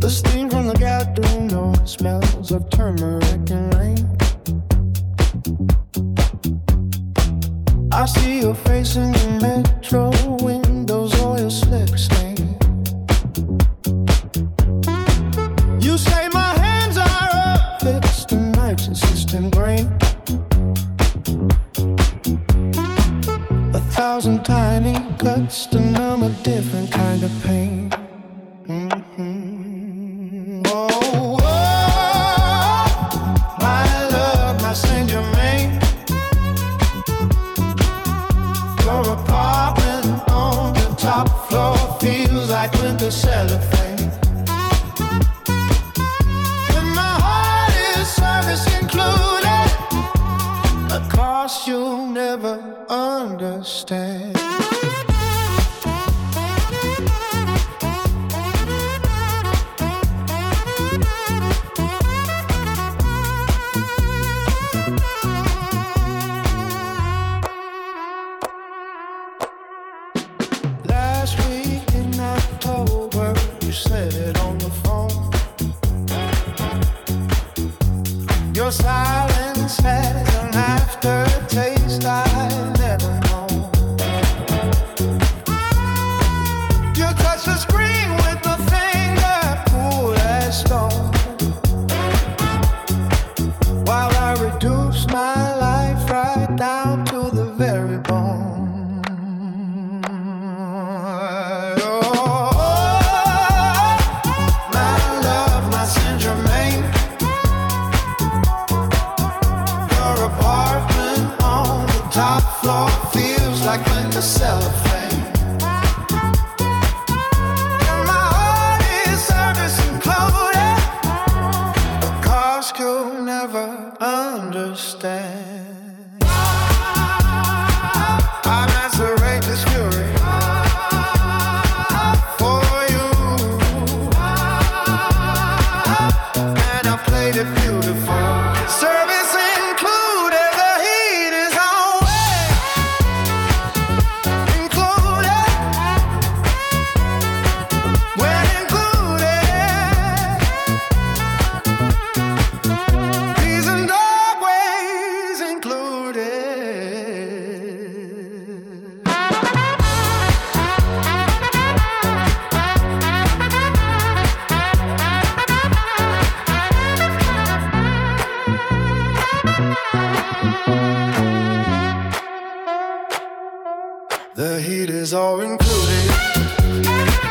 The steam from the gathering door smells of turmeric and rain. I see your face in the metro windows or your slip stain. You say my hands are a fixed and nights and system brain. 1,000 tiny cuts to numb a different kind of pain. Oh, oh, my love, my Saint Germain. Your apartment on the top floor feels like winter cellophane. And my heart is service included, a cost you'll never understand. Last week in October, you said it on the phone. Your silence has an aftertaste I've never known. You touch the screen with a finger cool as stone, while I reduce my life right down to the very bone. Top floor feels like winter cellophane. And my heart is service included, a cost you'll never understand. I macerate this fury for you, and I played it beautiful. Service included, the heat is on. The heat is all included.